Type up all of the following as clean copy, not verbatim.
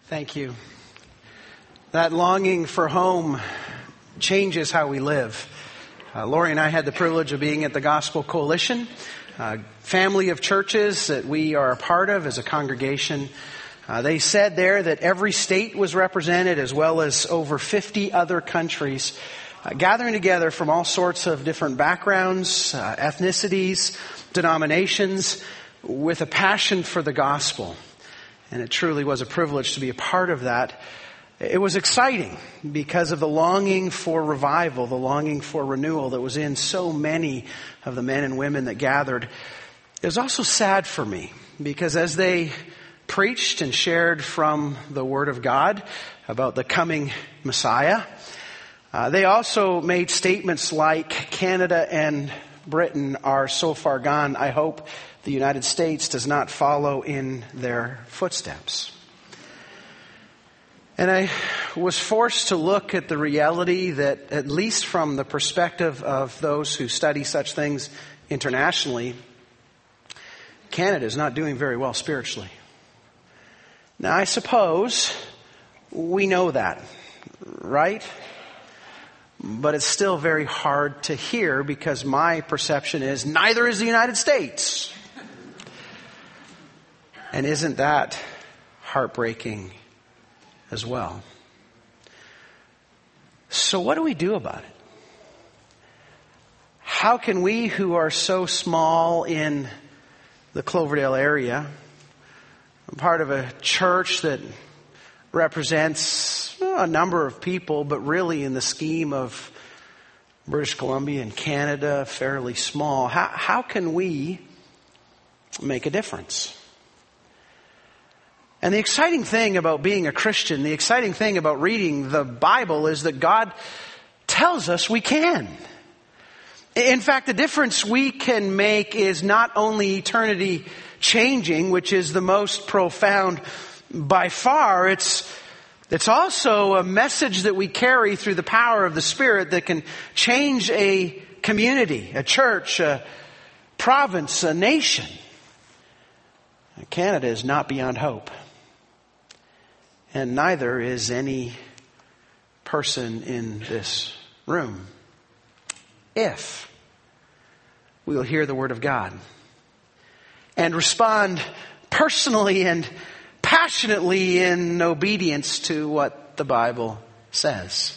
Thank you. That longing for home changes how we live. Lori and I had the privilege of being at the Gospel Coalition, a family of churches that we are a part of as a congregation. They said there that every state was represented, as well as over 50 other countries, gathering together from all sorts of different backgrounds, ethnicities, denominations, with a passion for the gospel. And it truly was a privilege to be a part of that. It was exciting because of the longing for revival, the longing for renewal that was in so many of the men and women that gathered. It was also sad for me because as they preached and shared from the Word of God about the coming Messiah, they also made statements like Canada and Britain are so far gone, I hope the United States does not follow in their footsteps. And I was forced to look at the reality that, at least from the perspective of those who study such things internationally, Canada is not doing very well spiritually. Now, I suppose we know that, right? But it's still very hard to hear because my perception is neither is the United States. And isn't that heartbreaking as well? So what do we do about it? How can we who are so small in the Cloverdale area, part of a church that represents a number of people, but really in the scheme of British Columbia and Canada, fairly small, how can we make a difference? And the exciting thing about being a Christian, the exciting thing about reading the Bible is that God tells us we can. In fact, the difference we can make is not only eternity changing, which is the most profound by far, it's also a message that we carry through the power of the Spirit that can change a community, a church, a province, a nation. Canada is not beyond hope. And neither is any person in this room. If we will hear the Word of God and respond personally and passionately in obedience to what the Bible says.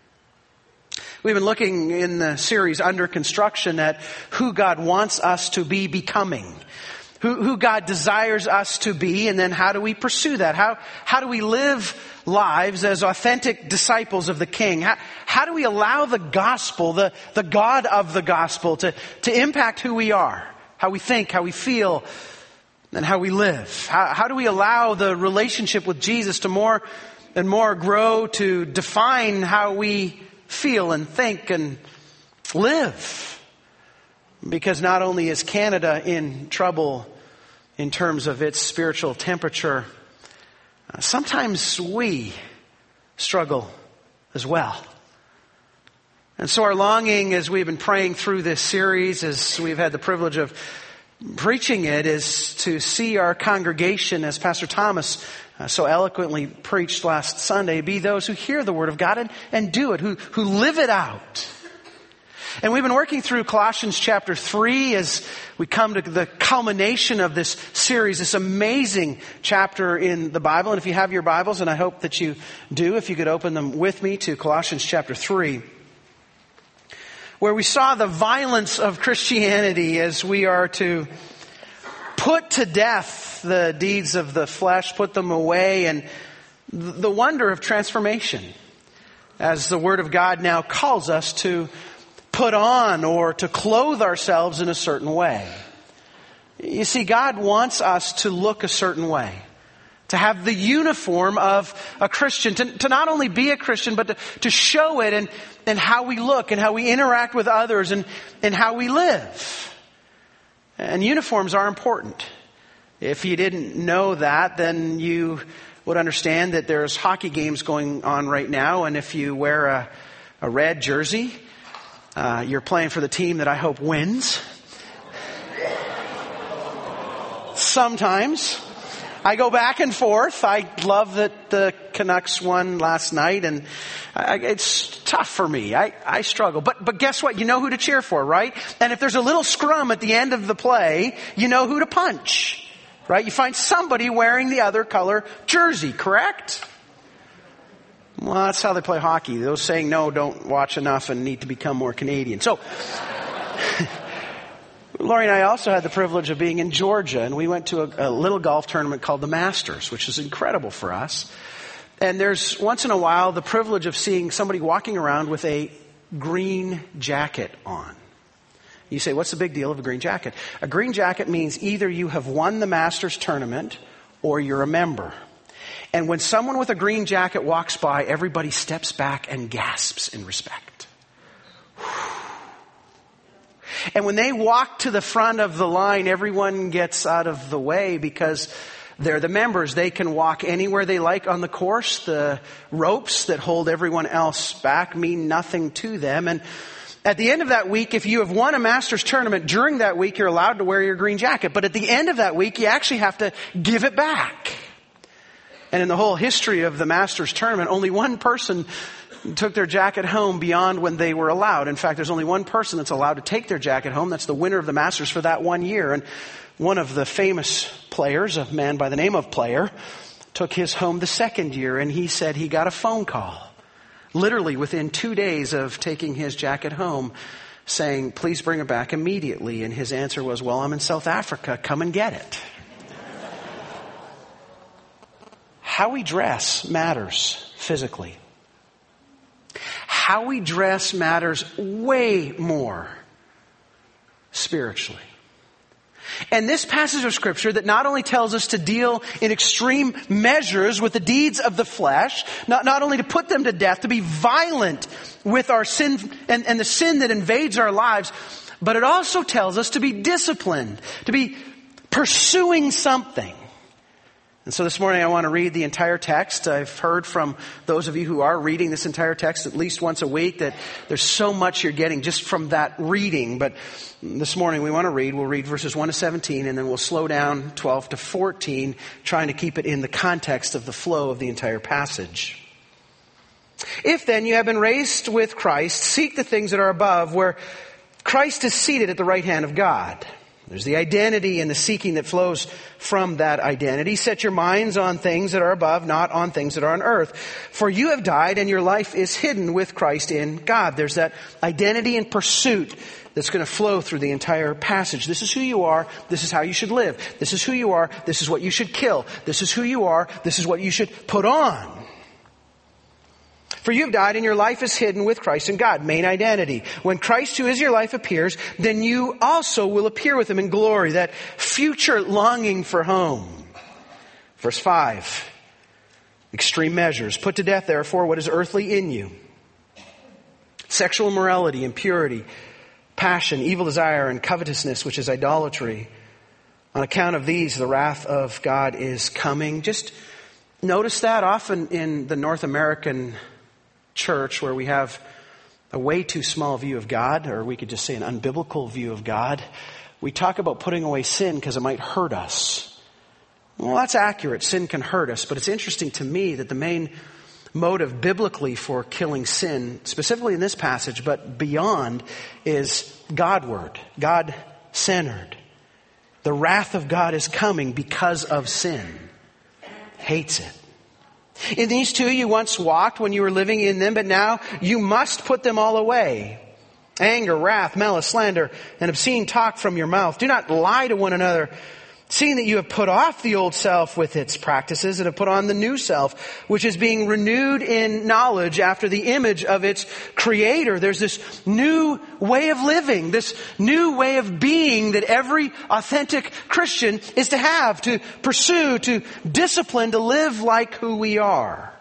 We've been looking in the series Under Construction at who God wants us to be becoming. Who God desires us to be, and then how do we pursue that? How do we live lives as authentic disciples of the King? How do we allow the gospel, the God of the gospel, to impact who we are, how we think, how we feel, and how we live? How do we allow the relationship with Jesus to more and more grow to define how we feel and think and live? Because not only is Canada in trouble in terms of its spiritual temperature, sometimes we struggle as well. And so our longing as we've been praying through this series, as we've had the privilege of preaching it, is to see our congregation, as Pastor Thomas so eloquently preached last Sunday, be those who hear the Word of God and do it, who live it out. And we've been working through Colossians chapter 3 as we come to the culmination of this series, this amazing chapter in the Bible. And if you have your Bibles, and I hope that you do, if you could open them with me to Colossians chapter 3, where we saw the violence of Christianity as we are to put to death the deeds of the flesh, put them away, and the wonder of transformation as the Word of God now calls us to put on or to clothe ourselves in a certain way. You see, God wants us to look a certain way, to have the uniform of a Christian, to not only be a Christian, but to show it in how we look and how we interact with others and how we live. And uniforms are important. If you didn't know that, then you would understand that there's hockey games going on right now, and if you wear a red jersey, you're playing for the team that I hope wins. Sometimes. I go back and forth. I love that the Canucks won last night, and it's tough for me. I struggle. But guess what? You know who to cheer for, right? And if there's a little scrum at the end of the play, you know who to punch, right? You find somebody wearing the other color jersey, correct? Well, that's how they play hockey. Those saying no don't watch enough and need to become more Canadian. So, Lori and I also had the privilege of being in Georgia, and we went to a little golf tournament called the Masters, which is incredible for us. And there's once in a while the privilege of seeing somebody walking around with a green jacket on. You say, what's the big deal of a green jacket? A green jacket means either you have won the Masters tournament or you're a member. And when someone with a green jacket walks by, everybody steps back and gasps in respect. And when they walk to the front of the line, everyone gets out of the way because they're the members. They can walk anywhere they like on the course. The ropes that hold everyone else back mean nothing to them. And at the end of that week, if you have won a Masters tournament, during that week you're allowed to wear your green jacket. But at the end of that week, you actually have to give it back. And in the whole history of the Masters tournament, only one person took their jacket home beyond when they were allowed. In fact, there's only one person that's allowed to take their jacket home. That's the winner of the Masters for that 1 year. And one of the famous players, a man by the name of Player, took his home the second year, and he said he got a phone call, literally within 2 days of taking his jacket home, saying, please bring it back immediately. And his answer was, well, I'm in South Africa. Come and get it. How we dress matters physically. How we dress matters way more spiritually. And this passage of Scripture that not only tells us to deal in extreme measures with the deeds of the flesh, not only to put them to death, to be violent with our sin and the sin that invades our lives, but it also tells us to be disciplined, to be pursuing something. And so this morning I want to read the entire text. I've heard from those of you who are reading this entire text at least once a week that there's so much you're getting just from that reading. But this morning we'll read verses 1 to 17, and then we'll slow down 12 to 14, trying to keep it in the context of the flow of the entire passage. If then you have been raised with Christ, seek the things that are above, where Christ is seated at the right hand of God. There's the identity and the seeking that flows from that identity. Set your minds on things that are above, not on things that are on earth. For you have died and your life is hidden with Christ in God. There's that identity and pursuit that's going to flow through the entire passage. This is who you are. This is how you should live. This is who you are. This is what you should kill. This is who you are. This is what you should put on. For you have died and your life is hidden with Christ in God. Main identity. When Christ, who is your life, appears, then you also will appear with Him in glory. That future longing for home. Verse 5. Extreme measures. Put to death, therefore, what is earthly in you. Sexual immorality, impurity, passion, evil desire, and covetousness, which is idolatry. On account of these, the wrath of God is coming. Just notice that often in the North American church, where we have a way too small view of God, or we could just say an unbiblical view of God, we talk about putting away sin because it might hurt us. Well, that's accurate. Sin can hurt us, but it's interesting to me that the main motive biblically for killing sin, specifically in this passage, but beyond, is Godward, God-centered. The wrath of God is coming because of sin. Hates it. In these two you once walked when you were living in them, but now you must put them all away. Anger, wrath, malice, slander, and obscene talk from your mouth. Do not lie to one another, seeing that you have put off the old self with its practices and have put on the new self, which is being renewed in knowledge after the image of its creator. There's this new way of living, this new way of being that every authentic Christian is to have, to pursue, to discipline, to live like who we are.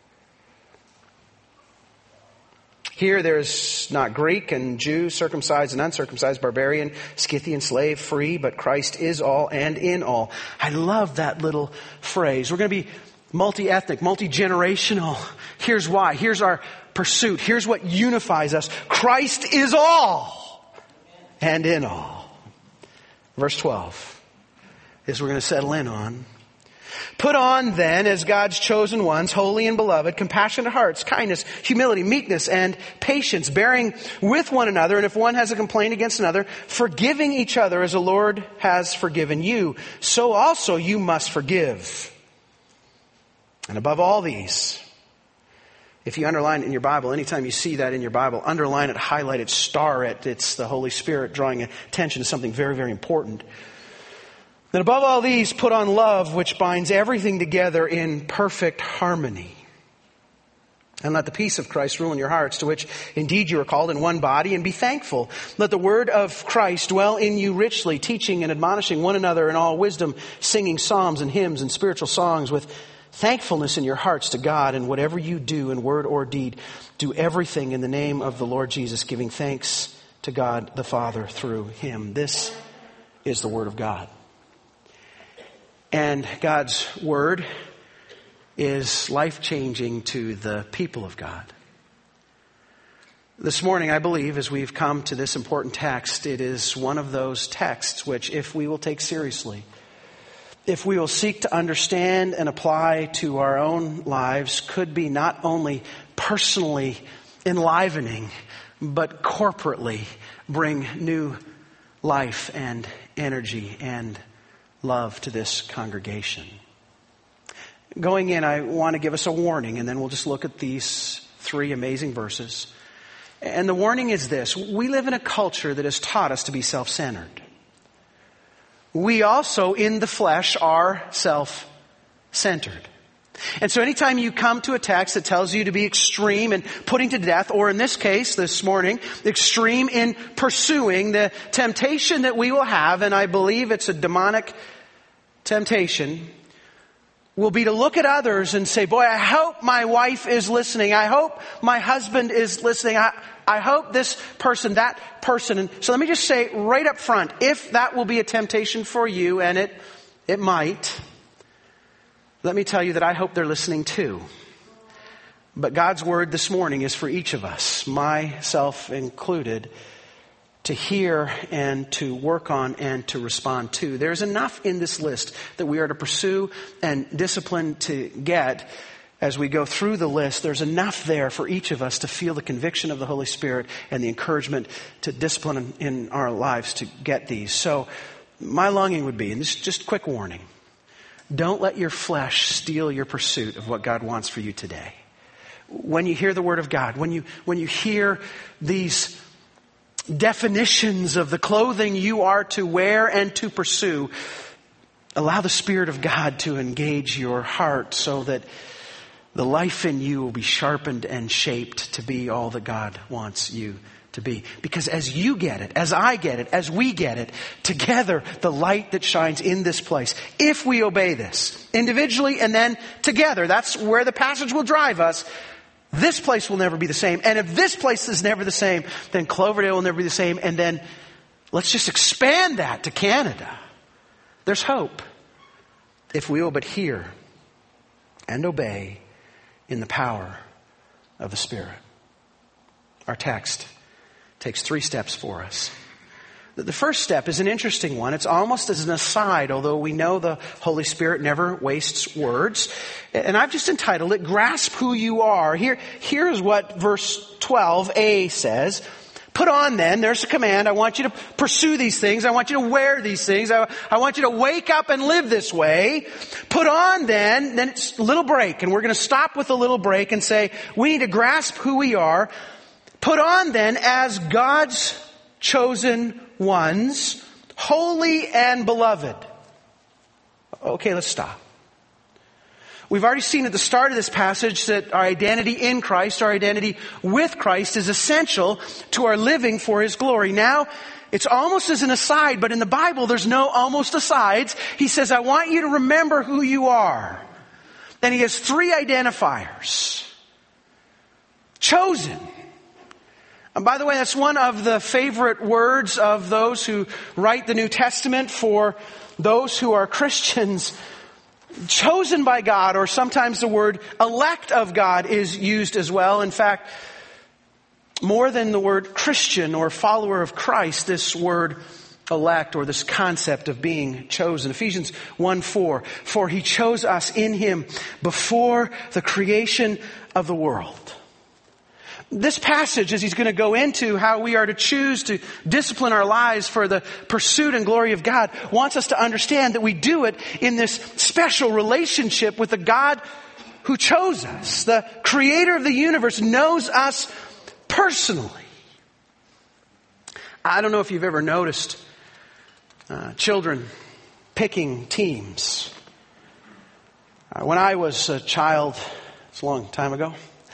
Here there's not Greek and Jew, circumcised and uncircumcised, barbarian, Scythian, slave, free, but Christ is all and in all. I love that little phrase. We're going to be multi-ethnic, multi-generational. Here's why. Here's our pursuit. Here's what unifies us. Christ is all and in all. Verse 12 is we're going to settle in on. Put on then, as God's chosen ones, holy and beloved, compassionate hearts, kindness, humility, meekness, and patience, bearing with one another, and if one has a complaint against another, forgiving each other as the Lord has forgiven you, so also you must forgive. And above all these, if you underline it in your Bible, anytime you see that in your Bible, underline it, highlight it, star it. It's the Holy Spirit drawing attention to something very, very important. Then above all these, put on love, which binds everything together in perfect harmony. And let the peace of Christ rule in your hearts, to which indeed you are called in one body, and be thankful. Let the word of Christ dwell in you richly, teaching and admonishing one another in all wisdom, singing psalms and hymns and spiritual songs with thankfulness in your hearts to God. And whatever you do in word or deed, do everything in the name of the Lord Jesus, giving thanks to God the Father through Him. This is the word of God. And God's word is life-changing to the people of God. This morning, I believe, as we've come to this important text, it is one of those texts which, if we will take seriously, if we will seek to understand and apply to our own lives, could be not only personally enlivening, but corporately bring new life and energy and love to this congregation. Going in, I want to give us a warning, and then we'll just look at these 3 amazing verses. And the warning is this: we live in a culture that has taught us to be self-centered. We also, in the flesh, are self-centered. And so anytime you come to a text that tells you to be extreme in putting to death, or in this case, this morning, extreme in pursuing, the temptation that we will have, and I believe it's a demonic temptation, will be to look at others and say, boy, I hope my wife is listening. I hope my husband is listening. I hope this person, that person. And so let me just say right up front, if that will be a temptation for you, and it might, let me tell you that I hope they're listening too. But God's word this morning is for each of us, myself included, to hear and to work on and to respond to. There's enough in this list that we are to pursue and discipline to get. As we go through the list, there's enough there for each of us to feel the conviction of the Holy Spirit and the encouragement to discipline in our lives to get these. So my longing would be, and this is just a quick warning, don't let your flesh steal your pursuit of what God wants for you today. When you hear the Word of God, when you hear these definitions of the clothing you are to wear and to pursue, allow the Spirit of God to engage your heart so that the life in you will be sharpened and shaped to be all that God wants you to be. Because as you get it, as I get it, as we get it, together, the light that shines in this place, if we obey this, individually and then together, that's where the passage will drive us, this place will never be the same. And if this place is never the same, then Cloverdale will never be the same. And then let's just expand that to Canada. There's hope if we will but hear and obey in the power of the Spirit. Our text takes 3 steps for us. The first step is an interesting one. It's almost as an aside, although we know the Holy Spirit never wastes words. And I've just entitled it, Grasp Who You Are. Here's what verse 12a says. Put on then, there's a command. I want you to pursue these things. I want you to wear these things. I want you to wake up and live this way. Put on then it's a little break. And we're going to stop with a little break and say, we need to grasp who we are. Put on then as God's chosen ones, holy and beloved. Okay, let's stop. We've already seen at the start of this passage that our identity in Christ, our identity with Christ is essential to our living for His glory. Now, it's almost as an aside, but in the Bible there's no almost asides. He says, I want you to remember who you are. Then He has 3 identifiers. Chosen. And by the way, that's one of the favorite words of those who write the New Testament for those who are Christians. Chosen by God, or sometimes the word elect of God is used as well. In fact, more than the word Christian or follower of Christ, this word elect, or this concept of being chosen. Ephesians 1:4, for he chose us in him before the creation of the world. This passage, as he's going to go into how we are to choose to discipline our lives for the pursuit and glory of God, wants us to understand that we do it in this special relationship with the God who chose us. The creator of the universe knows us personally. I don't know if you've ever noticed children picking teams. When I was a child, it's a long time ago,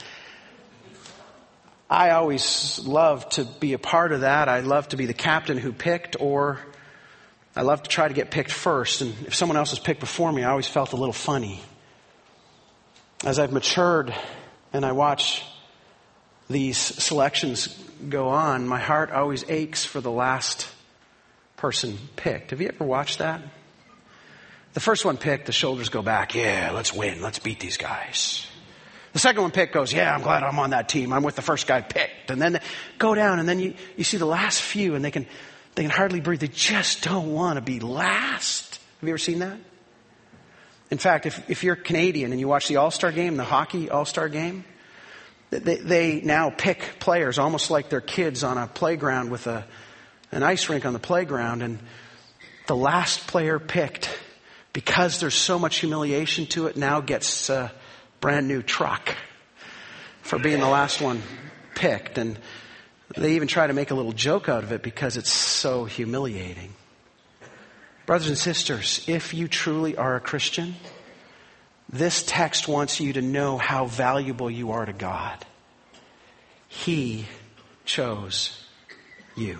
I always loved to be a part of that. I loved to be the captain who picked, or I loved to try to get picked first. And if someone else was picked before me, I always felt a little funny. As I've matured and I watch these selections go on, my heart always aches for the last person picked. Have you ever watched that? The first one picked, the shoulders go back. Yeah, let's win. Let's beat these guys. The second one picked goes, yeah, I'm glad I'm on that team. I'm with the first guy picked. And then they go down, and then you see the last few, and they can hardly breathe. They just don't want to be last. Have you ever seen that? In fact, if you're Canadian and you watch the All-Star game, the hockey All-Star game, they now pick players almost like they're kids on a playground with an ice rink on the playground. And the last player picked, because there's so much humiliation to it, now gets a brand new truck for being the last one picked. And they even try to make a little joke out of it because it's so humiliating. Brothers and sisters, if you truly are a Christian, this text wants you to know how valuable you are to God. He chose you.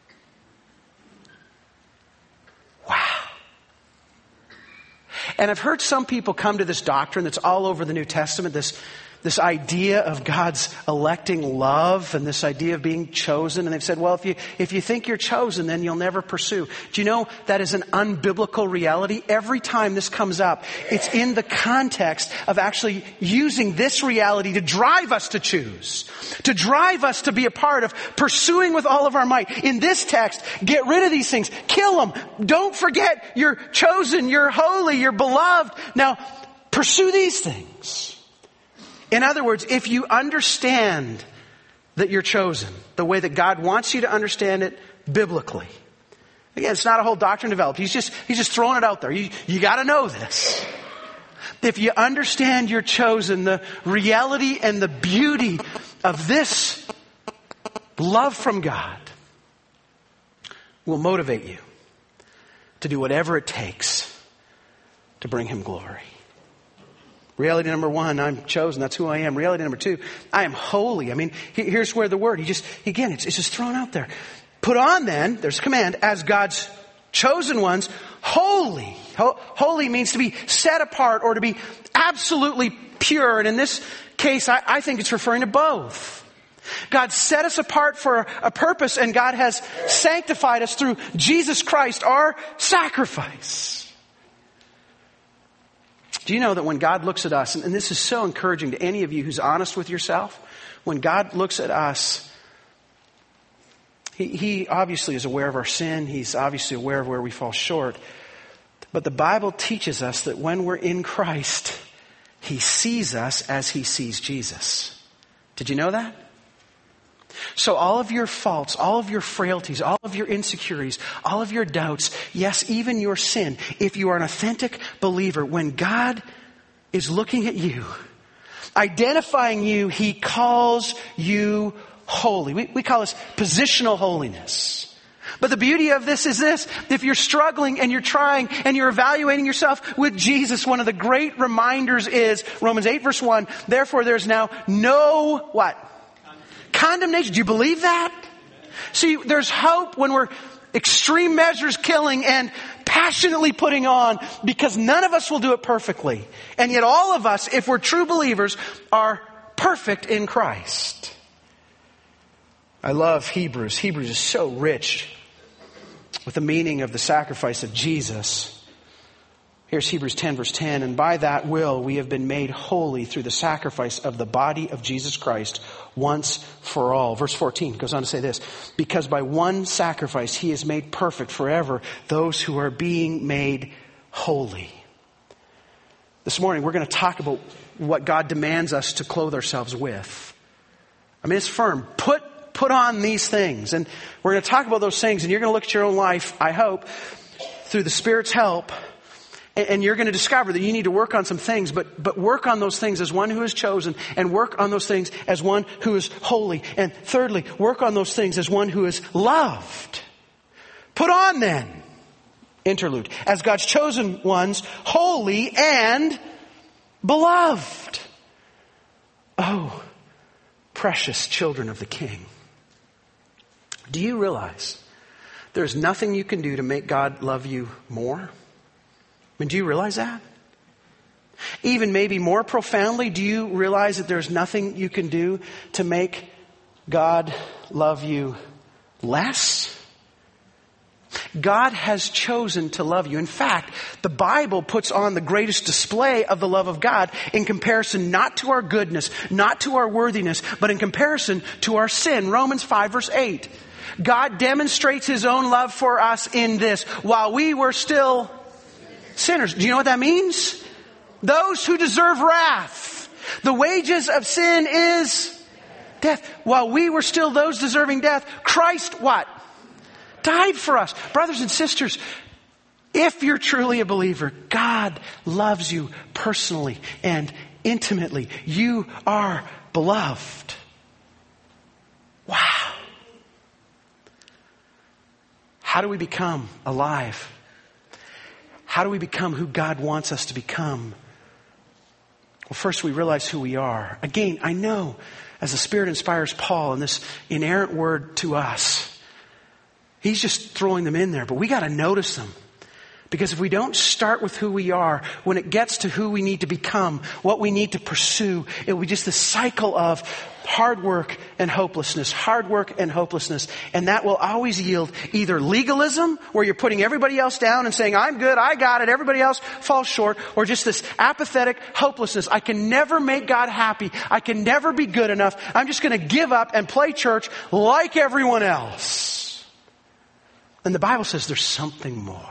Wow. And I've heard some people come to this doctrine that's all over the New Testament, this idea of God's electing love and this idea of being chosen. And they've said, well, if you think you're chosen, then you'll never pursue. Do you know that is an unbiblical reality? Every time this comes up, it's in the context of actually using this reality to drive us to choose, to drive us to be a part of pursuing with all of our might. In this text, get rid of these things, kill them. Don't forget you're chosen, you're holy, you're beloved. Now, pursue these things. In other words, if you understand that you're chosen the way that God wants you to understand it biblically. Again, it's not a whole doctrine developed. He's just throwing it out there. You got to know this. If you understand you're chosen, the reality and the beauty of this love from God will motivate you to do whatever it takes to bring him glory. Reality number one, I'm chosen. That's who I am. Reality number two, I am holy. I mean, here's where the word, it's just thrown out there. Put on then, there's a command, as God's chosen ones, holy. Holy means to be set apart or to be absolutely pure. And in this case, I think it's referring to both. God set us apart for a purpose, and God has sanctified us through Jesus Christ, our sacrifice. Do you know that when God looks at us, and this is so encouraging to any of you who's honest with yourself, when God looks at us, He obviously is aware of our sin. He's obviously aware of where we fall short. But the Bible teaches us that when we're in Christ, He sees us as He sees Jesus. Did you know that? So all of your faults, all of your frailties, all of your insecurities, all of your doubts, yes, even your sin, if you are an authentic believer, when God is looking at you, identifying you, He calls you holy. We call this positional holiness. But the beauty of this is this: if you're struggling and you're trying and you're evaluating yourself with Jesus, one of the great reminders is Romans 8 verse 1, therefore there's now no what? Condemnation. Do you believe that? See, there's hope when we're extreme measures killing and passionately putting on, because none of us will do it perfectly. And yet all of us, if we're true believers, are perfect in Christ. I love Hebrews. Hebrews is so rich with the meaning of the sacrifice of Jesus. Here's Hebrews 10 verse 10. And by that will we have been made holy through the sacrifice of the body of Jesus Christ once for all. Verse 14 goes on to say this. Because by one sacrifice he has made perfect forever those who are being made holy. This morning we're going to talk about what God demands us to clothe ourselves with. I mean, it's firm. Put on these things. And we're going to talk about those things, and you're going to look at your own life, I hope, through the Spirit's help. And you're going to discover that you need to work on some things, but work on those things as one who is chosen, and work on those things as one who is holy. And thirdly, work on those things as one who is loved. Put on then, interlude, as God's chosen ones, holy and beloved. Oh, precious children of the King. Do you realize there's nothing you can do to make God love you more? I mean, do you realize that? Even maybe more profoundly, do you realize that there's nothing you can do to make God love you less? God has chosen to love you. In fact, the Bible puts on the greatest display of the love of God in comparison not to our goodness, not to our worthiness, but in comparison to our sin. Romans 5 verse 8. God demonstrates His own love for us in this: while we were still sinners. Do you know what that means? Those who deserve wrath. The wages of sin is death. While we were still those deserving death, Christ what? Died for us. Brothers and sisters, if you're truly a believer, God loves you personally and intimately. You are beloved. Wow. How do we become alive? How do we become who God wants us to become? Well, first we realize who we are. Again, I know as the Spirit inspires Paul and this inerrant word to us, he's just throwing them in there, but we got to notice them. Because if we don't start with who we are, when it gets to who we need to become, what we need to pursue, it will be just this cycle of hard work and hopelessness, hard work and hopelessness. And that will always yield either legalism, where you're putting everybody else down and saying, I'm good, I got it, everybody else falls short, or just this apathetic hopelessness. I can never make God happy. I can never be good enough. I'm just going to give up and play church like everyone else. And the Bible says there's something more.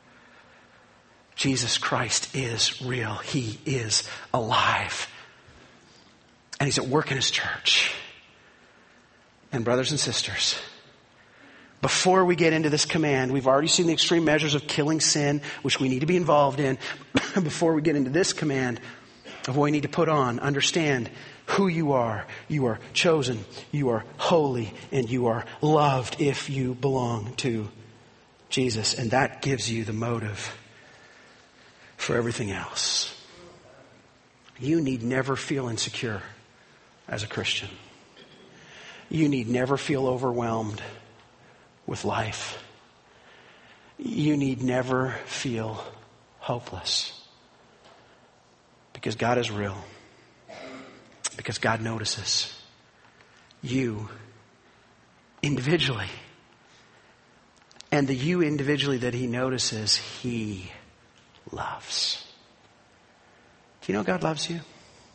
Jesus Christ is real. He is alive. And He's at work in His church. And brothers and sisters, before we get into this command, we've already seen the extreme measures of killing sin, which we need to be involved in. Before we get into this command of what we need to put on, understand who you are. You are chosen, you are holy, and you are loved if you belong to Jesus. And that gives you the motive for everything else. You need never feel insecure as a Christian. You need never feel overwhelmed with life. You need never feel hopeless. Because God is real. Because God notices you individually. And the you individually that He notices, He loves. Do you know God loves you?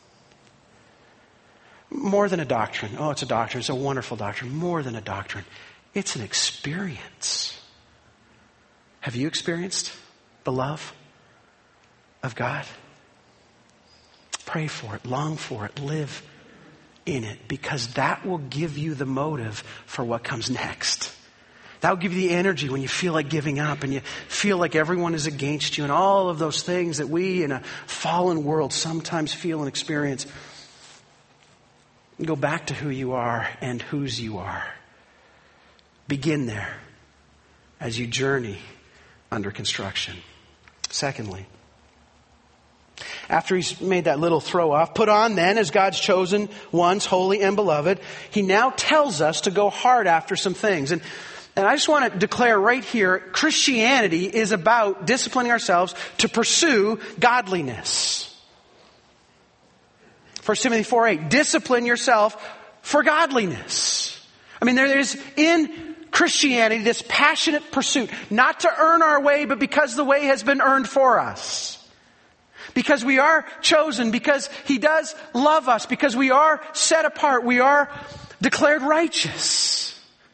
More than a doctrine. Oh, it's a doctrine. It's a wonderful doctrine. More than a doctrine. It's an experience. Have you experienced the love of God? Pray for it. Long for it. Live in it. Because that will give you the motive for what comes next. That will give you the energy when you feel like giving up and you feel like everyone is against you and all of those things that we in a fallen world sometimes feel and experience. Go back to who you are and whose you are. Begin there as you journey under construction. Secondly, after He's made that little throw off, put on then as God's chosen ones, holy and beloved, He now tells us to go hard after some things. And I just want to declare right here, Christianity is about disciplining ourselves to pursue godliness. 1 Timothy 4:8, discipline yourself for godliness. I mean, there is in Christianity this passionate pursuit, not to earn our way, but because the way has been earned for us. because we are chosen, because He does love us, because we are set apart, we are declared righteous.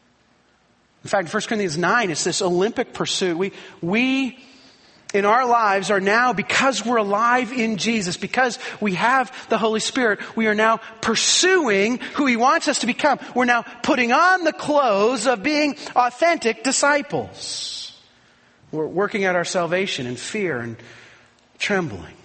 In fact, in 1 Corinthians 9, it's this Olympic pursuit. We in our lives are now, because we're alive in Jesus, because we have the Holy Spirit, we are now pursuing who He wants us to become. We're now putting on the clothes of being authentic disciples. We're working out our salvation in fear and trembling.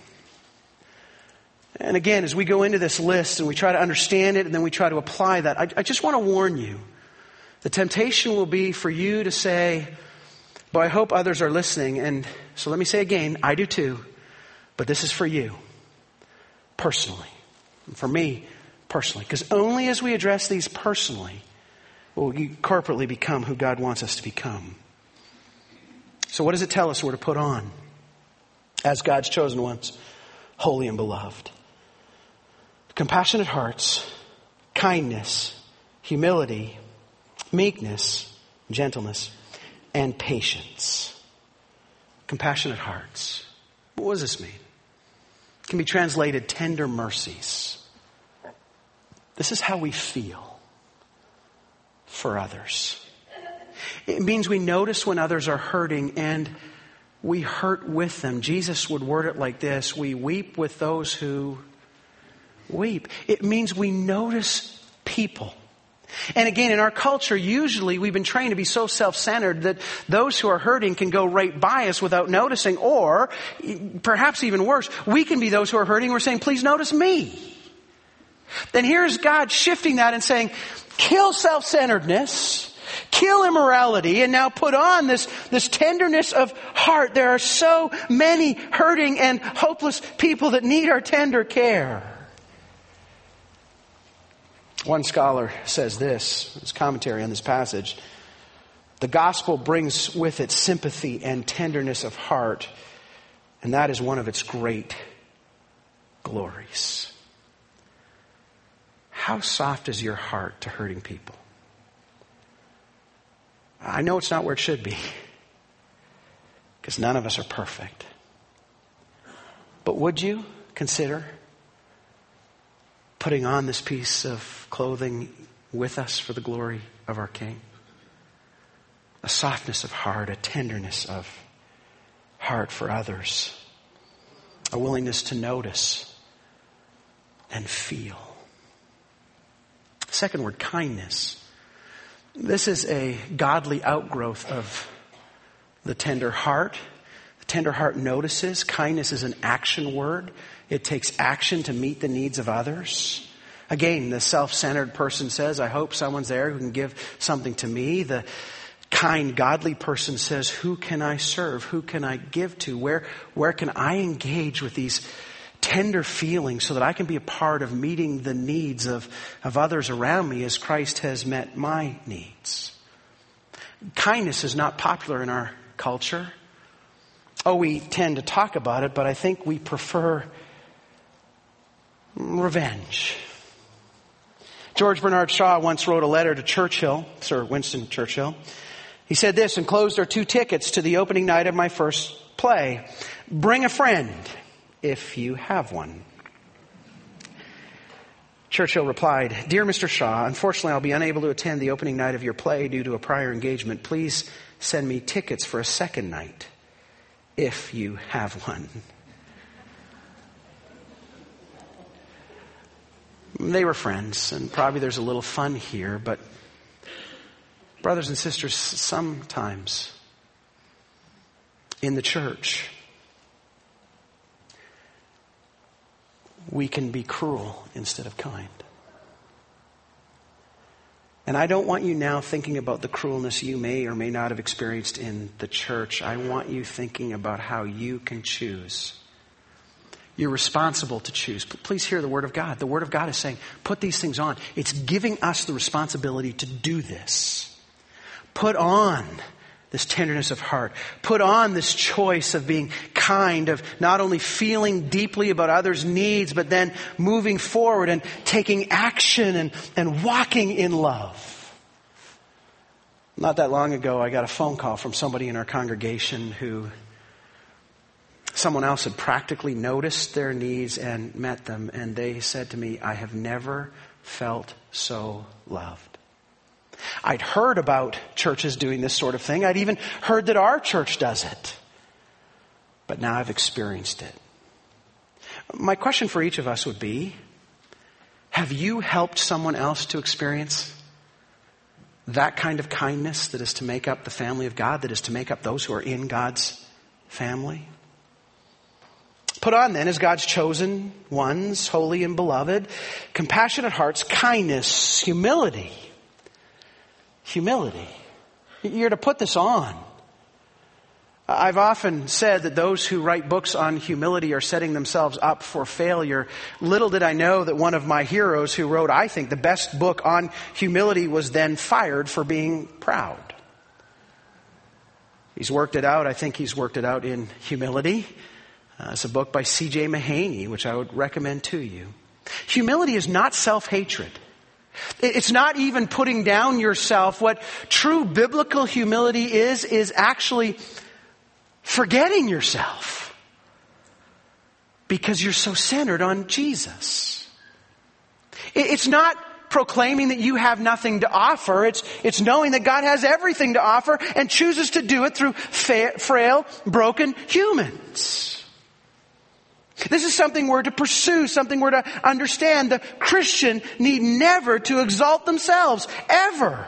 And again, as we go into this list and we try to understand it and then we try to apply that, I just want to warn you. The temptation will be for you to say, "Boy, I hope others are listening." And so let me say again, I do too. But this is for you, personally. And for me, personally. Because only as we address these personally will we corporately become who God wants us to become. So what does it tell us we're to put on as God's chosen ones, holy and beloved? Compassionate hearts, kindness, humility, meekness, gentleness, and patience. Compassionate hearts. What does this mean? It can be translated tender mercies. This is how we feel for others. It means we notice when others are hurting and we hurt with them. Jesus would word it like this: we weep with those who weep. It means we notice people. And again, in our culture, usually we've been trained to be so self-centered that those who are hurting can go right by us without noticing. Or, perhaps even worse, we can be those who are hurting. We're saying, "Please notice me." Then here's God shifting that and saying, kill self-centeredness, kill immorality, and now put on this tenderness of heart. There are so many hurting and hopeless people that need our tender care. One scholar says this, his commentary on this passage: the gospel brings with it sympathy and tenderness of heart, and that is one of its great glories. How soft is your heart to hurting people? I know it's not where it should be, because none of us are perfect. But would you consider putting on this piece of clothing with us for the glory of our King? A softness of heart, a tenderness of heart for others, a willingness to notice and feel. Second word, kindness. This is a godly outgrowth of the tender heart. The tender heart notices. Kindness is an action word. It takes action to meet the needs of others. Again, the self-centered person says, "I hope someone's there who can give something to me." The kind, godly person says, "Who can I serve? Who can I give to? Where can I engage with these tender feelings so that I can be a part of meeting the needs of others around me as Christ has met my needs?" Kindness is not popular in our culture. Oh, we tend to talk about it, but I think we prefer revenge. George Bernard Shaw once wrote a letter to Churchill, Sir Winston Churchill. He said this: "Enclosed are 2 tickets to the opening night of my first play. Bring a friend if you have one." Churchill replied, "Dear Mr. Shaw, unfortunately I'll be unable to attend the opening night of your play due to a prior engagement. Please send me tickets for a second night if you have one." They were friends, and probably there's a little fun here, but brothers and sisters, sometimes in the church, we can be cruel instead of kind. And I don't want you now thinking about the cruelness you may or may not have experienced in the church. I want you thinking about how you can choose. You're responsible to choose. Please hear the Word of God. The Word of God is saying, put these things on. It's giving us the responsibility to do this. Put on this tenderness of heart. Put on this choice of being kind, of not only feeling deeply about others' needs, but then moving forward and taking action and walking in love. Not that long ago, I got a phone call from somebody in our congregation who someone else had practically noticed their needs and met them, and they said to me, I have never felt so loved. I'd heard about churches doing this sort of thing. I'd even heard that our church does it. But now I've experienced it. My question for each of us would be, have you helped someone else to experience that kind of kindness that is to make up the family of God, that is to make up those who are in God's family? Put on then as God's chosen ones, holy and beloved, compassionate hearts, kindness, humility. Humility. You're to put this on. I've often said that those who write books on humility are setting themselves up for failure. Little did I know that one of my heroes who wrote, I think, the best book on humility was then fired for being proud. He's worked it out. I think he's worked it out in humility. It's a book by C.J. Mahaney, which I would recommend to you. Humility is not self-hatred. It's not even putting down yourself. What true biblical humility is actually forgetting yourself because you're so centered on Jesus. It's not proclaiming that you have nothing to offer. It's knowing that God has everything to offer and chooses to do it through frail, broken humans. This is something we're to pursue, something we're to understand. The Christian need never to exalt themselves, ever.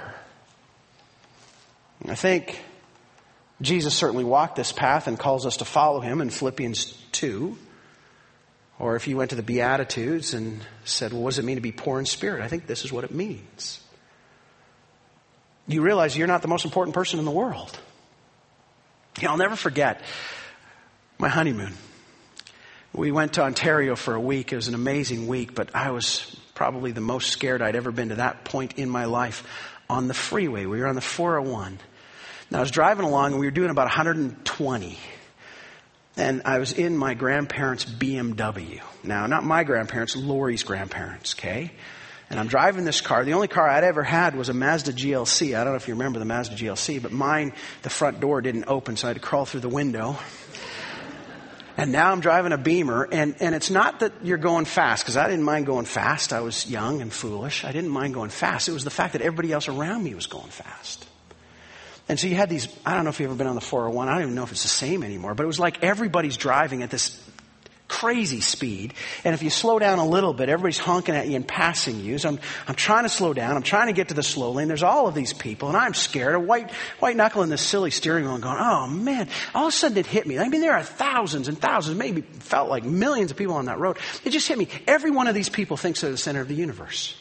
I think Jesus certainly walked this path and calls us to follow him in Philippians 2. Or if you went to the Beatitudes and said, well, what does it mean to be poor in spirit? I think this is what it means. You realize you're not the most important person in the world. I'll never forget my honeymoon. We went to Ontario for a week. It was an amazing week, but I was probably the most scared I'd ever been to that point in my life on the freeway. We were on the 401. Now I was driving along and we were doing about 120. And I was in my grandparents' BMW. Now, not my grandparents, Lori's grandparents, okay? And I'm driving this car. The only car I'd ever had was a Mazda GLC. I don't know if you remember the Mazda GLC, but mine, the front door didn't open, so I had to crawl through the window. And now I'm driving a Beamer, and it's not that you're going fast, because I didn't mind going fast. I was young and foolish. I didn't mind going fast. It was the fact that everybody else around me was going fast. And so you had these, I don't know if you've ever been on the 401. I don't even know if it's the same anymore, but it was like everybody's driving at this crazy speed. And if you slow down a little bit, everybody's honking at you and passing you. So I'm trying to slow down. I'm trying to get to the slow lane. There's all of these people, and I'm scared. A white knuckle in this silly steering wheel and going, oh man, all of a sudden it hit me. I mean, there are thousands and thousands, maybe felt like millions of people on that road. It just hit me. Every one of these people thinks they're the center of the universe.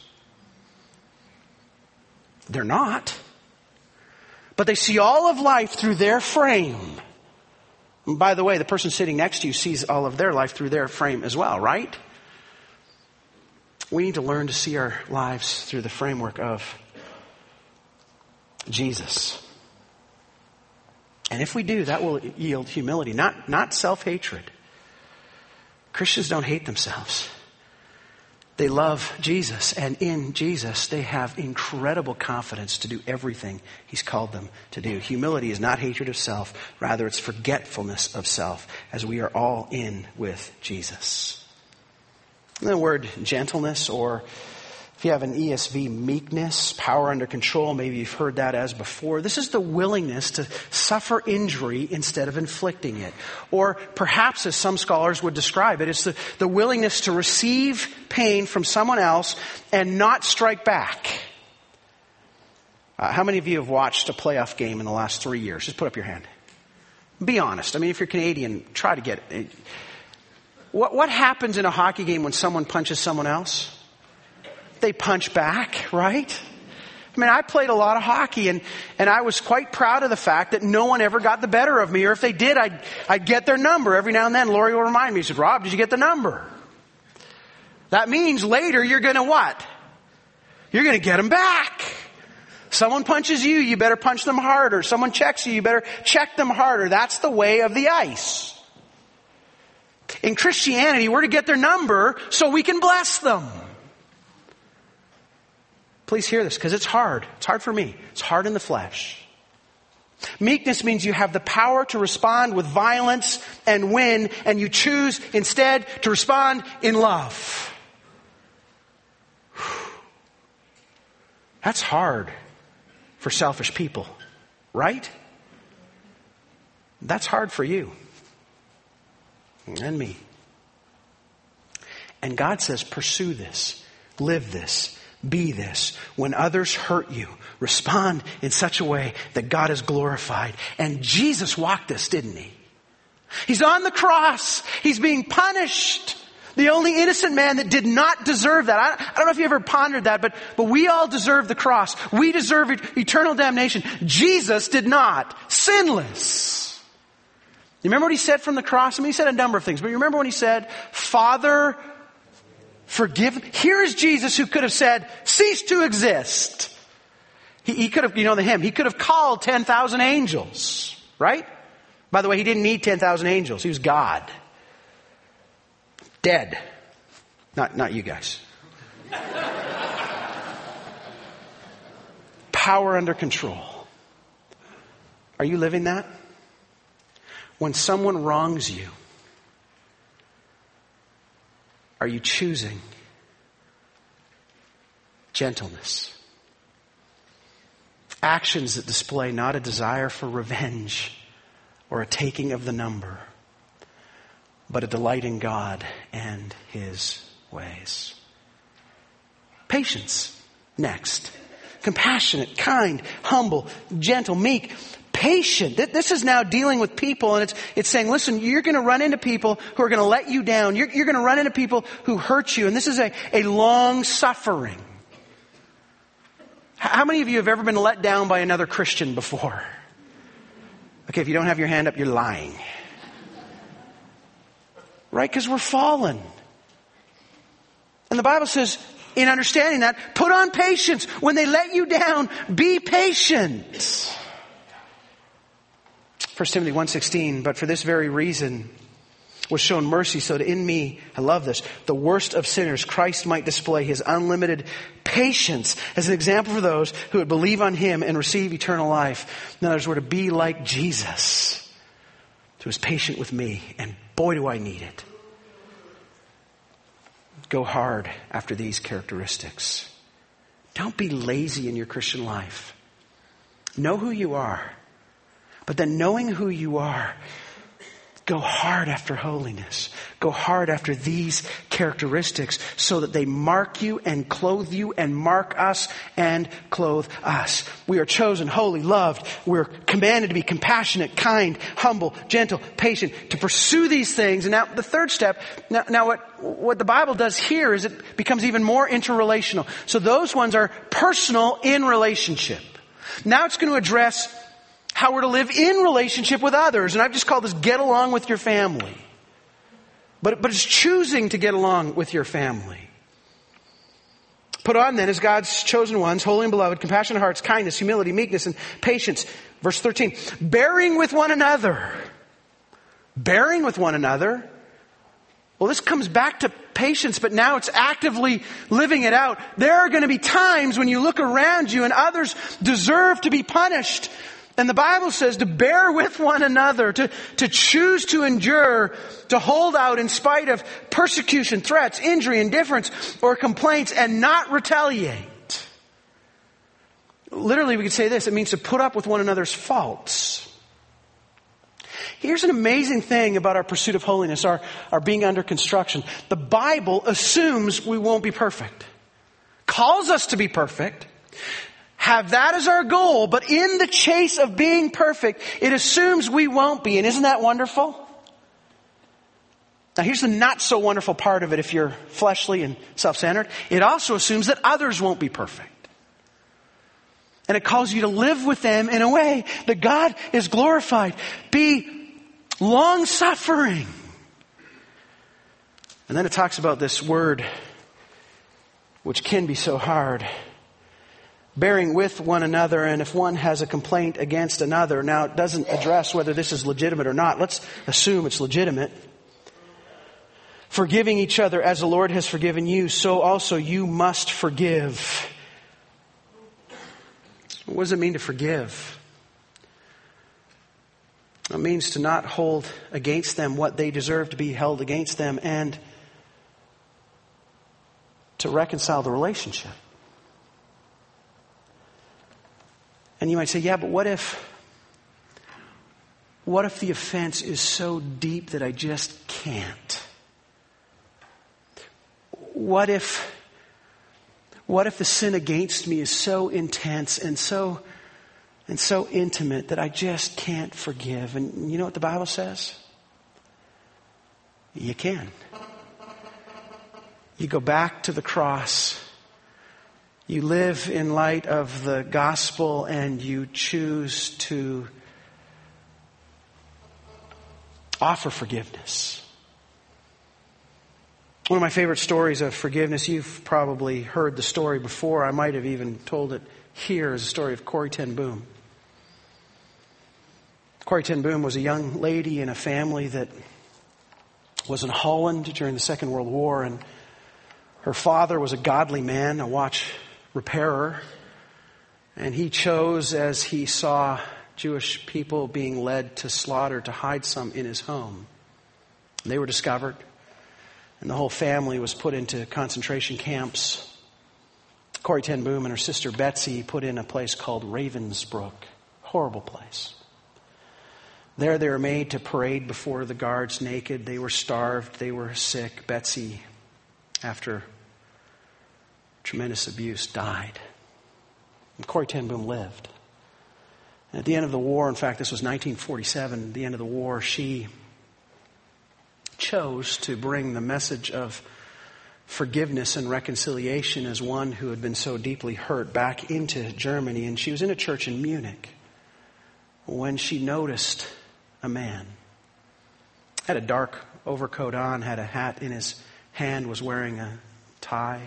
They're not. But they see all of life through their frame. And by the way, the person sitting next to you sees all of their life through their frame as well, right? We need to learn to see our lives through the framework of Jesus. And if we do, that will yield humility, not self-hatred. Christians don't hate themselves. They love Jesus, and in Jesus, they have incredible confidence to do everything he's called them to do. Humility is not hatred of self. Rather, it's forgetfulness of self, as we are all in with Jesus. And the word gentleness, or if you have an ESV, meekness, power under control, maybe you've heard that as before. This is the willingness to suffer injury instead of inflicting it. Or perhaps, as some scholars would describe it, it's the willingness to receive pain from someone else and not strike back. How many of you have watched a playoff game in the last 3 years? Just put up your hand. Be honest. I mean, if you're Canadian, try to get it. What happens in a hockey game when someone punches someone else? They punch back, right? I mean, I played a lot of hockey, and I was quite proud of the fact that no one ever got the better of me. Or if they did, I'd get their number. Every now and then, Lori will remind me. She said, Rob, did you get the number? That means later you're going to what? You're going to get them back. Someone punches you, you better punch them harder. Someone checks you, you better check them harder. That's the way of the ice. In Christianity, we're to get their number so we can bless them. Please hear this, because it's hard. It's hard for me. It's hard in the flesh. Meekness means you have the power to respond with violence and win, and you choose instead to respond in love. That's hard for selfish people, right? That's hard for you and me. And God says, pursue this, live this, be this. When others hurt you, respond in such a way that God is glorified. And Jesus walked this, didn't he? He's on the cross. He's being punished. The only innocent man that did not deserve that. I don't know if you ever pondered that, but we all deserve the cross. We deserve eternal damnation. Jesus did not. Sinless. You remember what he said from the cross? I mean, he said a number of things, but you remember when he said, Father, forgive them? Here is Jesus who could have said, cease to exist. He could have, you know the hymn, he could have called 10,000 angels, right? By the way, he didn't need 10,000 angels. He was God. Dead. Not you guys. Power under control. Are you living that? When someone wrongs you, are you choosing gentleness? Actions that display not a desire for revenge or a taking of the number, but a delight in God and His ways. Patience, next. Compassionate, kind, humble, gentle, meek, patient. This is now dealing with people, and it's saying, listen, you're going to run into people who are going to let you down. You're going to run into people who hurt you, and this is a long suffering. How many of you have ever been let down by another Christian before? Okay, if you don't have your hand up, you're lying. Right? Because we're fallen. And the Bible says, in understanding that, put on patience. When they let you down, be patient. 1 Timothy 1:16, but for this very reason was shown mercy, so that in me, I love this, the worst of sinners, Christ might display His unlimited patience as an example for those who would believe on Him and receive eternal life. In other words, we're to be like Jesus, who is patient with me, and boy do I need it. Go hard after these characteristics. Don't be lazy in your Christian life. Know who you are. But then knowing who you are, go hard after holiness. Go hard after these characteristics so that they mark you and clothe you and mark us and clothe us. We are chosen, holy, loved. We're commanded to be compassionate, kind, humble, gentle, patient, to pursue these things. And now the third step, now what the Bible does here is it becomes even more interrelational. So those ones are personal in relationship. Now it's going to address how we're to live in relationship with others. And I've just called this get along with your family. But it's choosing to get along with your family. Put on then as God's chosen ones, holy and beloved, compassionate hearts, kindness, humility, meekness, and patience. Verse 13, bearing with one another. Bearing with one another. Well, this comes back to patience, but now it's actively living it out. There are going to be times when you look around you and others deserve to be punished. And the Bible says to bear with one another, to choose to endure, to hold out in spite of persecution, threats, injury, indifference, or complaints, and not retaliate. Literally, we could say this. It means to put up with one another's faults. Here's an amazing thing about our pursuit of holiness, our being under construction. The Bible assumes we won't be perfect. Calls us to be perfect. Have that as our goal, but in the chase of being perfect, it assumes we won't be. And isn't that wonderful? Now here's the not so wonderful part of it if you're fleshly and self-centered. It also assumes that others won't be perfect. And it calls you to live with them in a way that God is glorified. Be long-suffering. And then it talks about this word, which can be so hard. Bearing with one another, and if one has a complaint against another. Now, it doesn't address whether this is legitimate or not. Let's assume it's legitimate. Forgiving each other as the Lord has forgiven you, so also you must forgive. What does it mean to forgive? It means to not hold against them what they deserve to be held against them, and to reconcile the relationship. And you might say, yeah, but what if the offense is so deep that I just can't? What if the sin against me is so intense and so intimate that I just can't forgive? And you know what the Bible says? You can. You go back to the cross. You live in light of the gospel, and you choose to offer forgiveness. One of my favorite stories of forgiveness, you've probably heard the story before. I might have even told it here, is the story of Corrie ten Boom. Corrie ten Boom was a young lady in a family that was in Holland during the Second World War, and her father was a godly man, a watch repairer, and he chose, as he saw Jewish people being led to slaughter, to hide some in his home. They were discovered, and the whole family was put into concentration camps. Corrie ten Boom and her sister Betsy put in a place called Ravensbrück. Horrible place. There they were made to parade before the guards naked. They were starved. They were sick. Betsy, after tremendous abuse, died. And Corrie ten Boom lived. And at the end of the war, in fact, this was 1947, at the end of the war, she chose to bring the message of forgiveness and reconciliation as one who had been so deeply hurt back into Germany. And she was in a church in Munich when she noticed a man. Had a dark overcoat on, had a hat in his hand, was wearing a tie.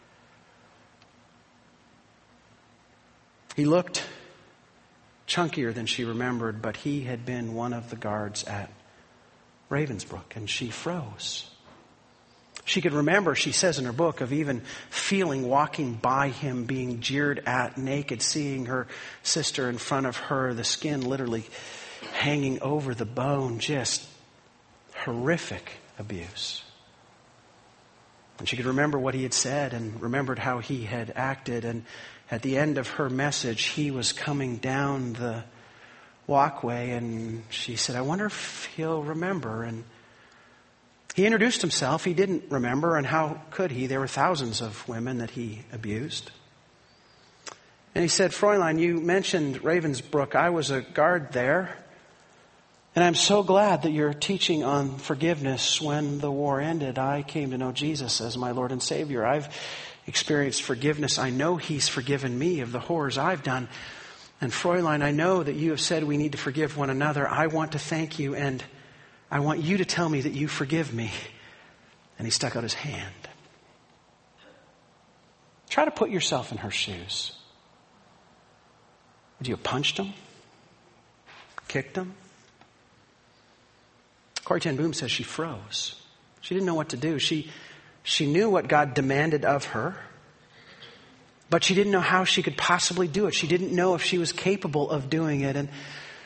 He looked chunkier than she remembered, but he had been one of the guards at Ravensbrück, and she froze. She could remember, she says in her book, of even feeling walking by him, being jeered at naked, seeing her sister in front of her, the skin literally hanging over the bone, just horrific abuse. And she could remember what he had said and remembered how he had acted. And at the end of her message, he was coming down the walkway, and she said, I wonder if he'll remember. And he introduced himself. He didn't remember, and how could he? There were thousands of women that he abused. And he said, Fräulein, you mentioned Ravensbrück. I was a guard there. And I'm so glad that you're teaching on forgiveness. When the war ended, I came to know Jesus as my Lord and Savior. I've experienced forgiveness. I know He's forgiven me of the horrors I've done. And Fräulein, I know that you have said we need to forgive one another. I want to thank you, and I want you to tell me that you forgive me. And he stuck out his hand. Try to put yourself in her shoes. Would you have punched him? Kicked him? Corrie ten Boom says she froze. She didn't know what to do. She knew what God demanded of her, but she didn't know how she could possibly do it. She didn't know if she was capable of doing it. And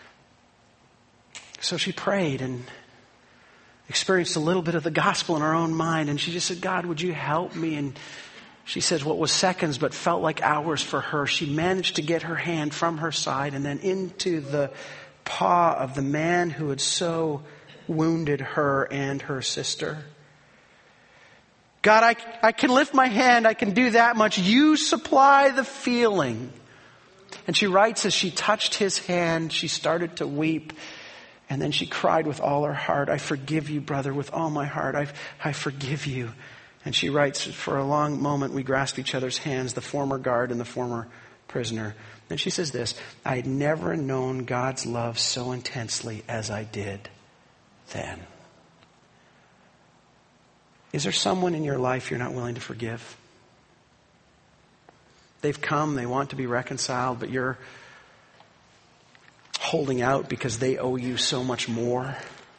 so she prayed and experienced a little bit of the gospel in her own mind. And she just said, God, would you help me? And she says what was seconds but felt like hours for her. She managed to get her hand from her side and then into the paw of the man who had so wounded her and her sister. God, I can lift my hand. I can do that much. You supply the feeling. And she writes, as she touched his hand, she started to weep. And then she cried with all her heart, I forgive you, brother, with all my heart. I forgive you. And she writes, for a long moment we grasped each other's hands, the former guard and the former prisoner. And she says this, I had never known God's love so intensely as I did then. Is there someone in your life you're not willing to forgive? They've come, they want to be reconciled, but you're holding out because they owe you so much more.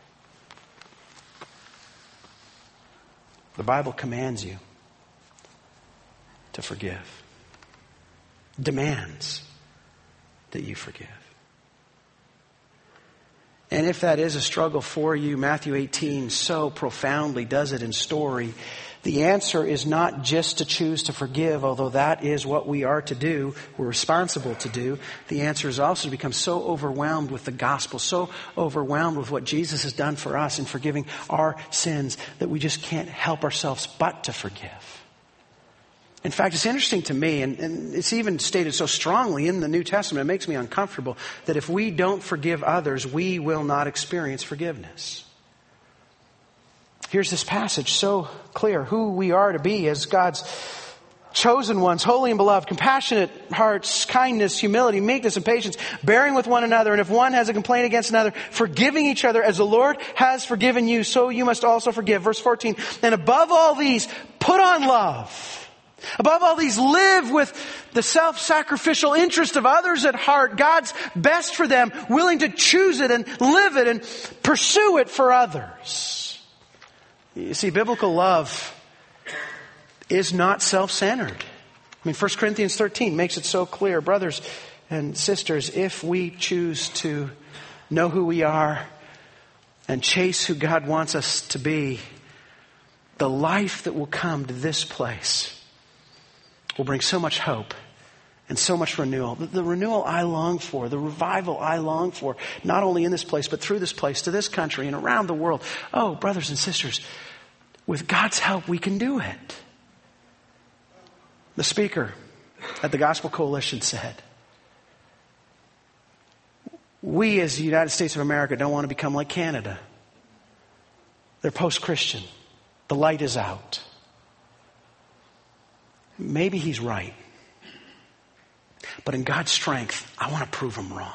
The Bible commands you to forgive. Demands that you forgive. And if that is a struggle for you, Matthew 18 so profoundly does it in story. The answer is not just to choose to forgive, although that is what we are to do, we're responsible to do. The answer is also to become so overwhelmed with the gospel, so overwhelmed with what Jesus has done for us in forgiving our sins that we just can't help ourselves but to forgive. In fact, it's interesting to me, and it's even stated so strongly in the New Testament, it makes me uncomfortable, that if we don't forgive others, we will not experience forgiveness. Here's this passage so clear, who we are to be as God's chosen ones, holy and beloved, compassionate hearts, kindness, humility, meekness, and patience, bearing with one another, and if one has a complaint against another, forgiving each other as the Lord has forgiven you, so you must also forgive. Verse 14, and above all these, put on love. Above all these, live with the self-sacrificial interest of others at heart, God's best for them, willing to choose it and live it and pursue it for others. You see, biblical love is not self-centered. I mean, 1 Corinthians 13 makes it so clear. Brothers and sisters, if we choose to know who we are and chase who God wants us to be, the life that will come to this place will bring so much hope and so much renewal. The renewal I long for, the revival I long for, not only in this place, but through this place, to this country and around the world. Oh, brothers and sisters, with God's help, we can do it. The speaker at the Gospel Coalition said, we as the United States of America don't want to become like Canada. They're post-Christian. The light is out. Maybe he's right. But in God's strength, I want to prove him wrong.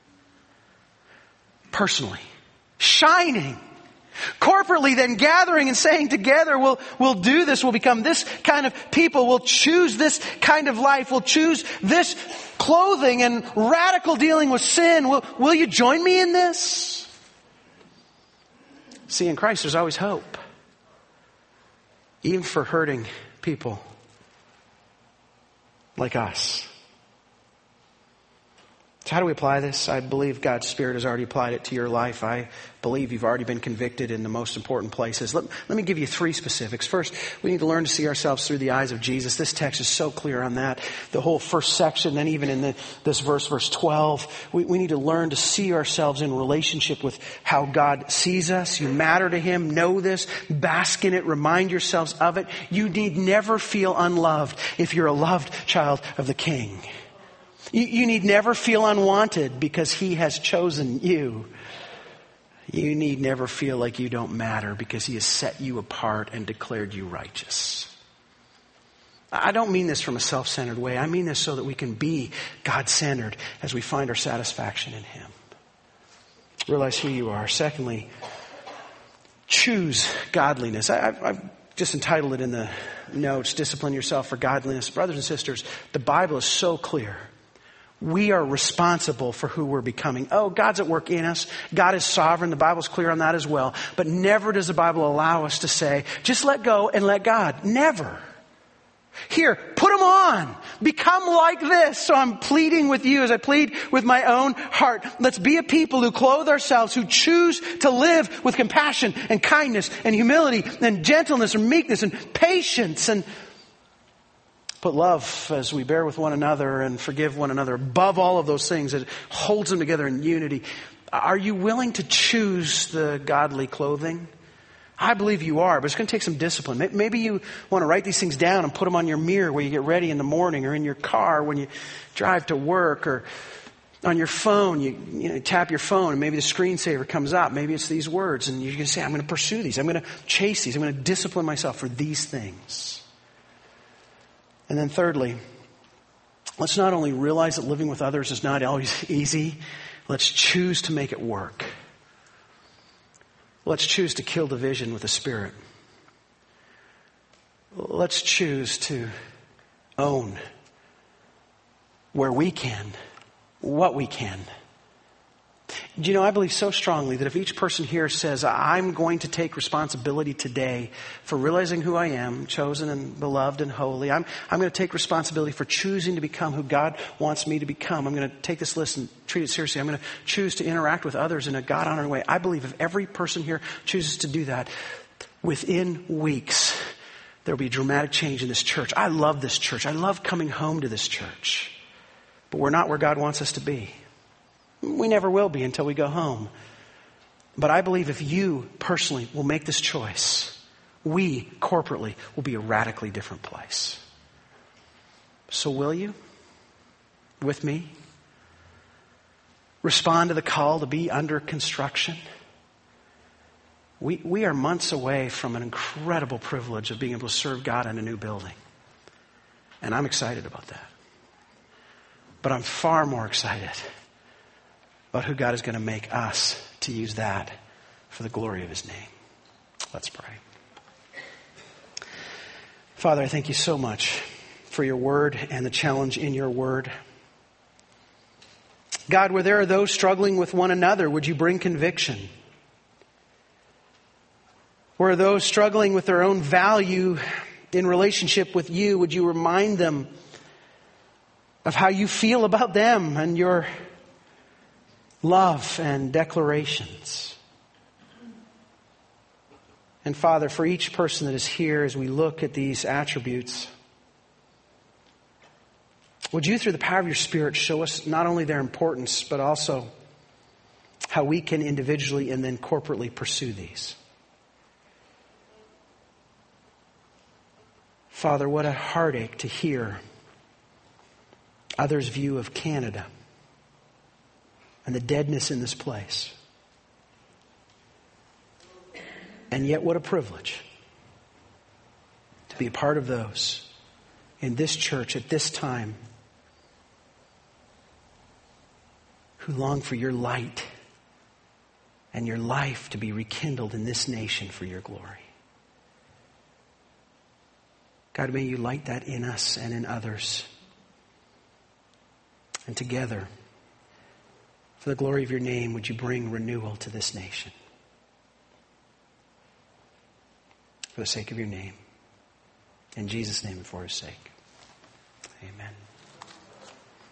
Personally, shining, corporately, then gathering and saying together, we'll do this, we'll become this kind of people, we'll choose this kind of life, we'll choose this clothing and radical dealing with sin. Will you join me in this? See, in Christ there's always hope. Even for hurting people like us. So how do we apply this? I believe God's Spirit has already applied it to your life. I believe you've already been convicted in the most important places. Let me give you 3 specifics. First, we need to learn to see ourselves through the eyes of Jesus. This text is so clear on that. The whole first section, then even in this verse 12, we need to learn to see ourselves in relationship with how God sees us. You matter to Him. Know this. Bask in it. Remind yourselves of it. You need never feel unloved if you're a loved child of the King. You need never feel unwanted because He has chosen you. You need never feel like you don't matter because He has set you apart and declared you righteous. I don't mean this from a self-centered way. I mean this so that we can be God-centered as we find our satisfaction in Him. Realize who you are. Secondly, choose godliness. I've just entitled it in the notes, Discipline Yourself for Godliness. Brothers and sisters, the Bible is so clear. We are responsible for who we're becoming. Oh, God's at work in us. God is sovereign. The Bible's clear on that as well. But never does the Bible allow us to say, just let go and let God. Never. Here, put them on. Become like this. So I'm pleading with you as I plead with my own heart. Let's be a people who clothe ourselves, who choose to live with compassion and kindness and humility and gentleness and meekness and patience, and put love as we bear with one another and forgive one another above all of those things. It holds them together in unity. Are you willing to choose the godly clothing? I believe you are, but it's going to take some discipline. Maybe you want to write these things down and put them on your mirror where you get ready in the morning, or in your car when you drive to work, or on your phone. You tap your phone and maybe the screensaver comes up. Maybe it's these words, and you're going to say, I'm going to pursue these. I'm going to chase these. I'm going to discipline myself for these things. And then thirdly, let's not only realize that living with others is not always easy, let's choose to make it work. Let's choose to kill division with the Spirit. Let's choose to own where we can, what we can. Do you know, I believe so strongly that if each person here says, I'm going to take responsibility today for realizing who I am, chosen and beloved and holy. I'm going to take responsibility for choosing to become who God wants me to become. I'm going to take this list and treat it seriously. I'm going to choose to interact with others in a God-honoring way. I believe if every person here chooses to do that, within weeks, there will be a dramatic change in this church. I love this church. I love coming home to this church. But we're not where God wants us to be. We never will be until we go home. But I believe if you personally will make this choice, we corporately will be a radically different place. So will you, with me, respond to the call to be under construction? We are months away from an incredible privilege of being able to serve God in a new building. And I'm excited about that. But I'm far more excited about who God is going to make us to use that for the glory of His name. Let's pray. Father, I thank you so much for your word and the challenge in your word. God, where there are those struggling with one another, would you bring conviction? Where those struggling with their own value in relationship with you, would you remind them of how you feel about them and your love and declarations. And Father, for each person that is here as we look at these attributes, would you, through the power of your Spirit, show us not only their importance, but also how we can individually and then corporately pursue these. Father, what a heartache to hear others' view of Canada and the deadness in this place. And yet what a privilege to be a part of those in this church at this time who long for your light and your life to be rekindled in this nation for your glory. God, may you light that in us and in others. And together, for the glory of your name, would you bring renewal to this nation? For the sake of your name. In Jesus' name and for his sake. Amen.